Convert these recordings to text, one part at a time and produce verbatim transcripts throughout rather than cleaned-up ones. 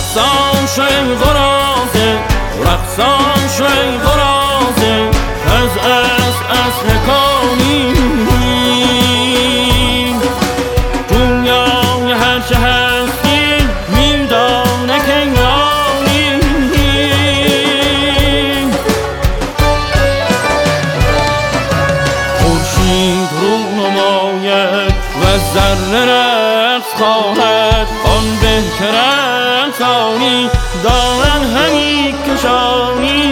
رقصان شوی قرازه رقصان شوی قرازه از از اصل کانی دنیای هر چه هستی میدانه که نانی خورشید رو نماید و ذره رقص خواهد آن بهتر انسانی دامن همی کشانی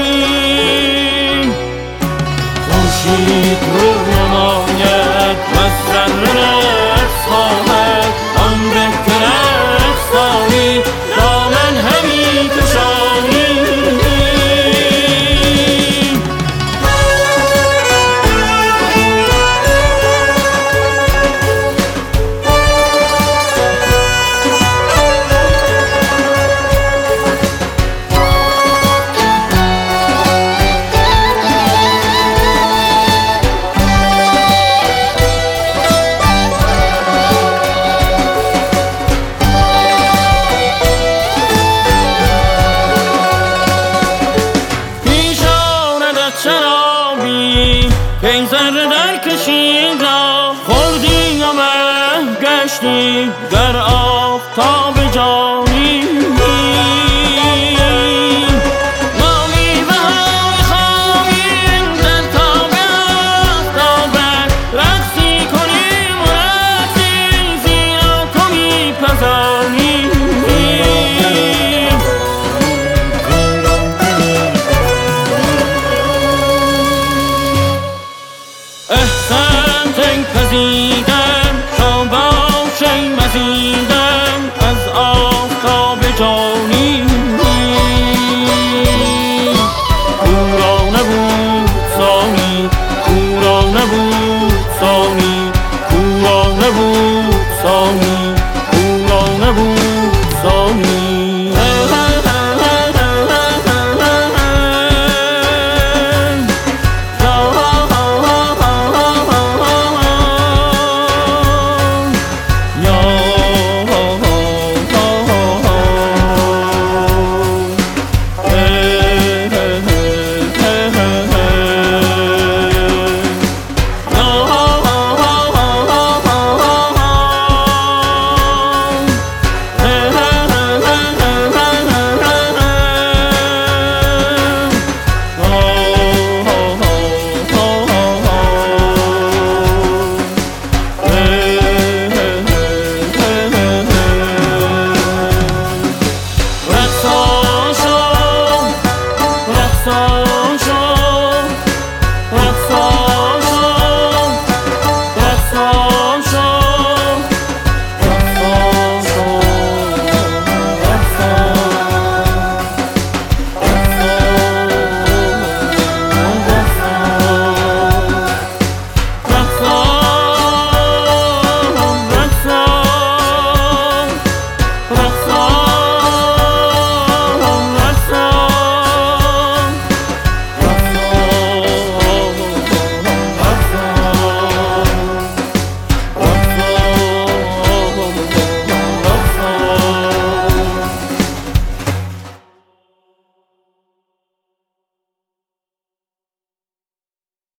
خورشید رو نماید و ذره رقص خواهد آن بهتر انسانی دامن همی کشانی که این ذره در کشید را خوردی و مه گشتی در آفتاب جان